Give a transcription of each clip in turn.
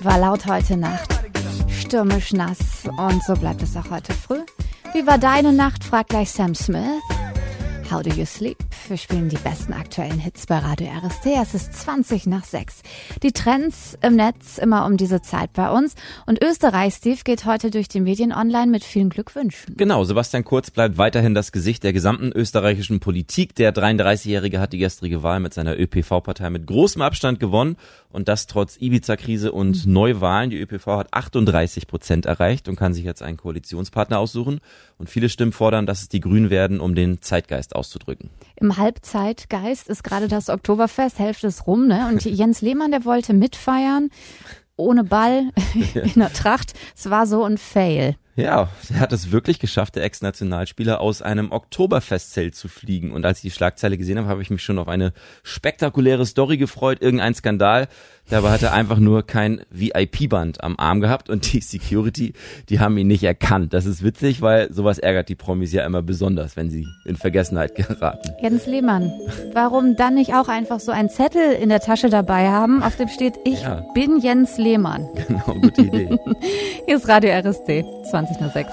War laut heute Nacht, stürmisch nass und so bleibt es auch heute früh. Wie war deine Nacht, fragt gleich Sam Smith. How do you sleep? Wir spielen die besten aktuellen Hits bei Radio RST. Es ist 20:06. Die Trends im Netz immer um diese Zeit bei uns. Und Österreich, Steve, geht heute durch die Medien online mit vielen Glückwünschen. Genau, Sebastian Kurz bleibt weiterhin das Gesicht der gesamten österreichischen Politik. Der 33-Jährige hat die gestrige Wahl mit seiner ÖPV-Partei mit großem Abstand gewonnen. Und das trotz Ibiza-Krise und Neuwahlen. Die ÖPV hat 38% erreicht und kann sich jetzt einen Koalitionspartner aussuchen. Und viele Stimmen fordern, dass es die Grünen werden, um den Zeitgeist auszudrücken. Im Halbzeitgeist ist gerade das Oktoberfest, Hälfte ist rum, ne? Und Jens Lehmann, der wollte mitfeiern, ohne Ball, in der Tracht. Es war so ein Fail. Ja, er hat es wirklich geschafft, der Ex-Nationalspieler aus einem Oktoberfestzelt zu fliegen. Und als ich die Schlagzeile gesehen habe, habe ich mich schon auf eine spektakuläre Story gefreut, irgendein Skandal. Dabei hat er einfach nur kein VIP-Band am Arm gehabt und die Security, die haben ihn nicht erkannt. Das ist witzig, weil sowas ärgert die Promis ja immer besonders, wenn sie in Vergessenheit geraten. Jens Lehmann, warum dann nicht auch einfach so einen Zettel in der Tasche dabei haben, auf dem steht, ich bin Jens Lehmann. Genau, gute Idee. Hier ist Radio RST, 20:06.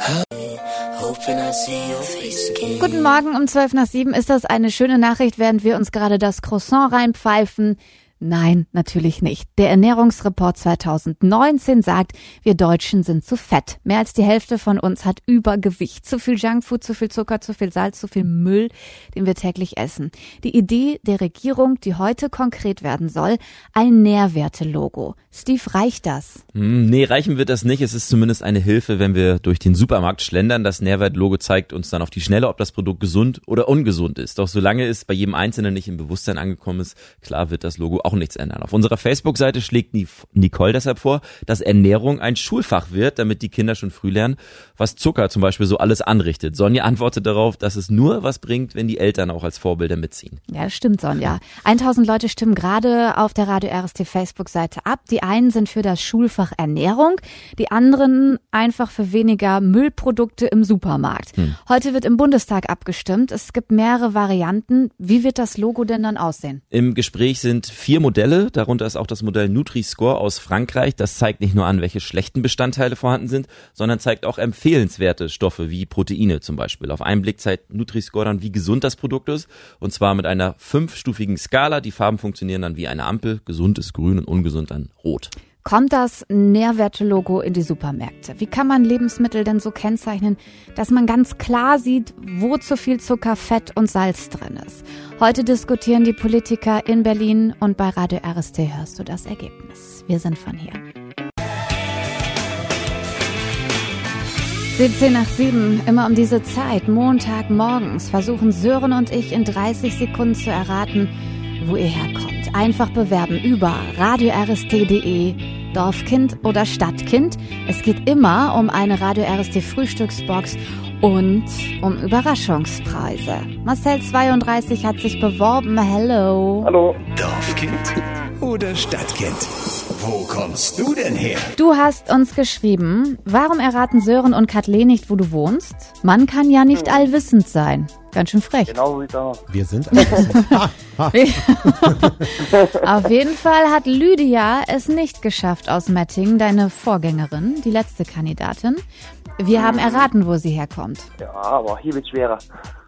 Guten Morgen, um 7:12. Ist das eine schöne Nachricht, während wir uns gerade das Croissant reinpfeifen? Nein, natürlich nicht. Der Ernährungsreport 2019 sagt, wir Deutschen sind zu fett. Mehr als die Hälfte von uns hat Übergewicht. Zu viel Junkfood, zu viel Zucker, zu viel Salz, zu viel Müll, den wir täglich essen. Die Idee der Regierung, die heute konkret werden soll, ein Nährwerte-Logo. Steve, reicht das? Nee, reichen wird das nicht. Es ist zumindest eine Hilfe, wenn wir durch den Supermarkt schlendern. Das Nährwert-Logo zeigt uns dann auf die Schnelle, ob das Produkt gesund oder ungesund ist. Doch solange es bei jedem Einzelnen nicht im Bewusstsein angekommen ist, klar wird das Logo auch nichts ändern. Auf unserer Facebook-Seite schlägt Nicole deshalb vor, dass Ernährung ein Schulfach wird, damit die Kinder schon früh lernen, was Zucker zum Beispiel so alles anrichtet. Sonja antwortet darauf, dass es nur was bringt, wenn die Eltern auch als Vorbilder mitziehen. Ja, das stimmt, Sonja. 1000 Leute stimmen gerade auf der Radio RST Facebook-Seite ab. Die einen sind für das Schulfach Ernährung, die anderen einfach für weniger Müllprodukte im Supermarkt. Heute wird im Bundestag abgestimmt. Es gibt mehrere Varianten. Wie wird das Logo denn dann aussehen? Im Gespräch sind 4 Modelle, darunter ist auch das Modell Nutri-Score aus Frankreich. Das zeigt nicht nur an, welche schlechten Bestandteile vorhanden sind, sondern zeigt auch empfehlenswerte Stoffe wie Proteine zum Beispiel. Auf einen Blick zeigt Nutri-Score dann, wie gesund das Produkt ist, und zwar mit einer 5-stufigen Skala. Die Farben funktionieren dann wie eine Ampel. Gesund ist grün und ungesund dann rot. Kommt das Nährwerte-Logo in die Supermärkte? Wie kann man Lebensmittel denn so kennzeichnen, dass man ganz klar sieht, wo zu viel Zucker, Fett und Salz drin ist? Heute diskutieren die Politiker in Berlin und bei Radio RST hörst du das Ergebnis. Wir sind von hier. 7:07, immer um diese Zeit, Montagmorgens, versuchen Sören und ich in 30 Sekunden zu erraten, wo ihr herkommt. Einfach bewerben über radiorst.de, Dorfkind oder Stadtkind. Es geht immer um eine Radio RST Frühstücksbox und um Überraschungspreise. Marcel 32 hat sich beworben. Hello. Hallo. Dorfkind oder Stadtkind? Wo kommst du denn her? Du hast uns geschrieben, warum erraten Sören und Kathleen nicht, wo du wohnst? Man kann ja nicht allwissend sein. Ganz schön frech. Genau so sieht's aus. Wir sind allwissend. Auf jeden Fall hat Lydia es nicht geschafft aus Mettingen, deine Vorgängerin, die letzte Kandidatin. Wir haben erraten, wo sie herkommt. Ja, aber hier wird's schwerer.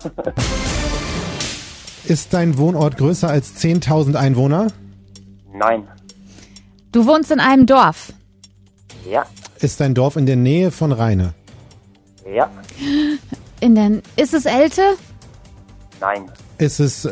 Ist dein Wohnort größer als 10.000 Einwohner? Nein. Du wohnst in einem Dorf. Ja. Ist dein Dorf in der Nähe von Rheine? Ja. Ist es Elte? Nein. Ist es,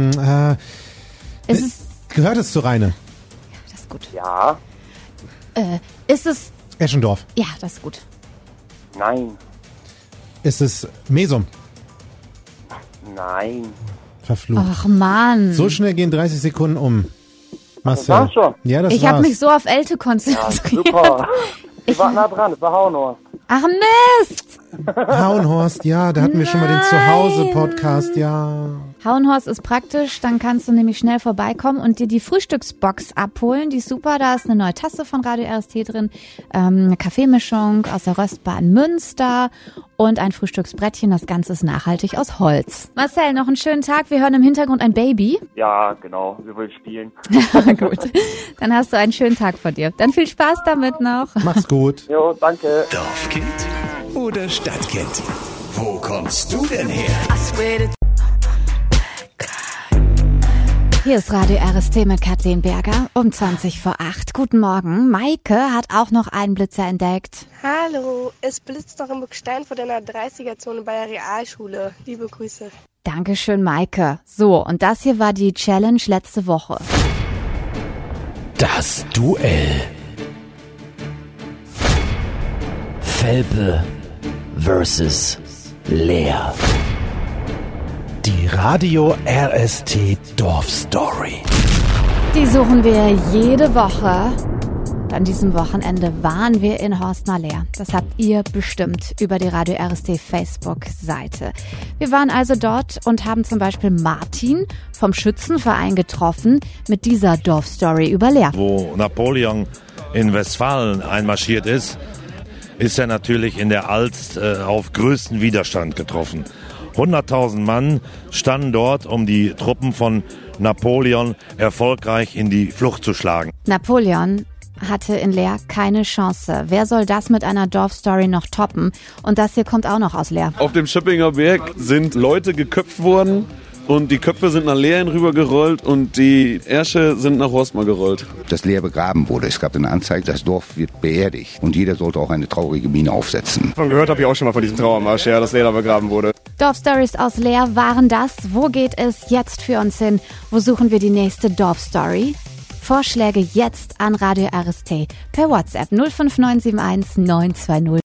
Ist es, gehört es zu Rheine? das ist gut. Ja. Ist es, Eschendorf. ja, das ist gut. Nein. Ist es Mesum? Nein. Verflucht. Ach Mann. So schnell gehen 30 Sekunden um. Marcel. war's schon? Ja, das Ich war's. habe mich so auf Elte Ja, konzentriert. super. Ich war nah dran, das war Hauenhorst. Ach Mist. Hauenhorst, ja, da hatten wir schon mal den Zuhause-Podcast, ja. Hauenhorst ist praktisch, dann kannst du nämlich schnell vorbeikommen und dir die Frühstücksbox abholen. Die ist super, da ist eine neue Tasse von Radio RST drin, eine Kaffeemischung aus der Röstbar in Münster und ein Frühstücksbrettchen. Das Ganze ist nachhaltig aus Holz. Marcel, noch einen schönen Tag. Wir hören im Hintergrund ein Baby. Ja, genau. Wir wollen spielen. Gut, dann hast du einen schönen Tag vor dir. Dann viel Spaß damit noch. Mach's gut. Jo, danke. Dorfkind oder Stadtkind? Wo kommst du denn her? Hier ist Radio RST mit Kathleen Berger um 7:20. Guten Morgen. Maike hat auch noch einen Blitzer entdeckt. Hallo, es blitzt noch im Burgstein vor der 30er-Zone bei der Realschule. Liebe Grüße. Dankeschön, Maike. So, und das hier war die Challenge letzte Woche. Das Duell. Felpe versus Leer. Die Radio RST Dorfstory. Die suchen wir jede Woche. An diesem Wochenende waren wir in Horstmar-Leer. Das habt ihr bestimmt über die Radio RST Facebook-Seite. Wir waren also dort und haben zum Beispiel Martin vom Schützenverein getroffen mit dieser Dorfstory über Leer. Wo Napoleon in Westfalen einmarschiert ist er natürlich in der Alst auf größten Widerstand getroffen. 100.000 Mann standen dort, um die Truppen von Napoleon erfolgreich in die Flucht zu schlagen. Napoleon hatte in Leer keine Chance. Wer soll das mit einer Dorfstory noch toppen? Und das hier kommt auch noch aus Leer. Auf dem Schöppinger Berg sind Leute geköpft worden und die Köpfe sind nach Leer rübergerollt und die Ärsche sind nach Horstmar gerollt. Dass Leer begraben wurde. Es gab eine Anzeige, das Dorf wird beerdigt und jeder sollte auch eine traurige Miene aufsetzen. Von gehört habe ich auch schon mal von diesem Trauermarsch, ja, dass Leer da begraben wurde. Dorfstories aus Leer waren das. Wo geht es jetzt für uns hin? Wo suchen wir die nächste Dorfstory? Vorschläge jetzt an Radio RST per WhatsApp 05971 920.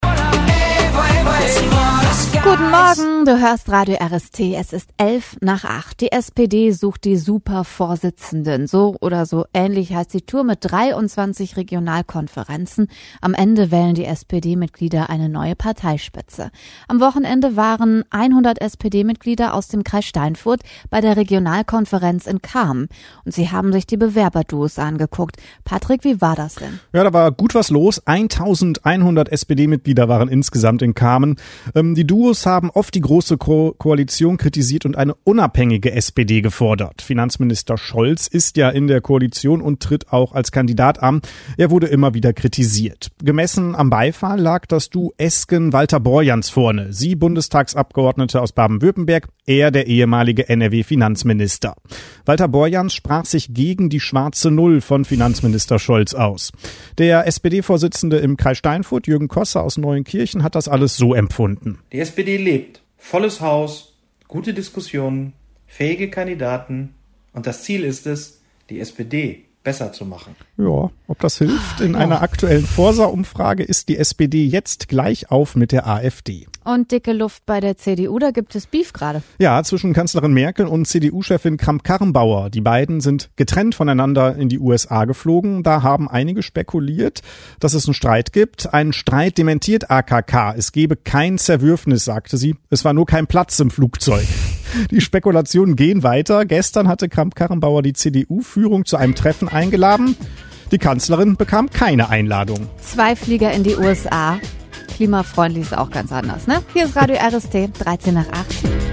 Guten Morgen, du hörst Radio RST. Es ist 7:11. Die SPD sucht die Supervorsitzenden. So oder so ähnlich heißt die Tour mit 23 Regionalkonferenzen. Am Ende wählen die SPD-Mitglieder eine neue Parteispitze. Am Wochenende waren 100 SPD-Mitglieder aus dem Kreis Steinfurt bei der Regionalkonferenz in Cham. Und sie haben sich die Bewerberduos angeguckt. Patrick, wie war das denn? Ja, da war gut was los. 1100 SPD-Mitglieder waren insgesamt in Cham. Die Duos haben oft die Große Koalition kritisiert und eine unabhängige SPD gefordert. Finanzminister Scholz ist ja in der Koalition und tritt auch als Kandidat an. Er wurde immer wieder kritisiert. Gemessen am Beifall lag das Duo Esken-Walter Borjans vorne. Sie Bundestagsabgeordnete aus Baden-Württemberg, er der ehemalige NRW-Finanzminister. Walter Borjans sprach sich gegen die schwarze Null von Finanzminister Scholz aus. Der SPD-Vorsitzende im Kreis Steinfurt, Jürgen Kosser aus Neuenkirchen, hat das alles so empfunden. Die SPD lebt. Volles Haus, gute Diskussionen, fähige Kandidaten und das Ziel ist es, die SPD besser zu machen. Ja, ob das hilft? In einer aktuellen Forsa-Umfrage ist die SPD jetzt gleich auf mit der AfD. Und dicke Luft bei der CDU, da gibt es Beef gerade. Ja, zwischen Kanzlerin Merkel und CDU-Chefin Kramp-Karrenbauer. Die beiden sind getrennt voneinander in die USA geflogen. Da haben einige spekuliert, dass es einen Streit gibt. Einen Streit dementiert AKK. Es gebe kein Zerwürfnis, sagte sie. Es war nur kein Platz im Flugzeug. Die Spekulationen gehen weiter. Gestern hatte Kramp-Karrenbauer die CDU-Führung zu einem Treffen eingeladen. Die Kanzlerin bekam keine Einladung. 2 Flieger in die USA. Klimafreundlich ist auch ganz anders, ne? Hier ist Radio RST, 7:13.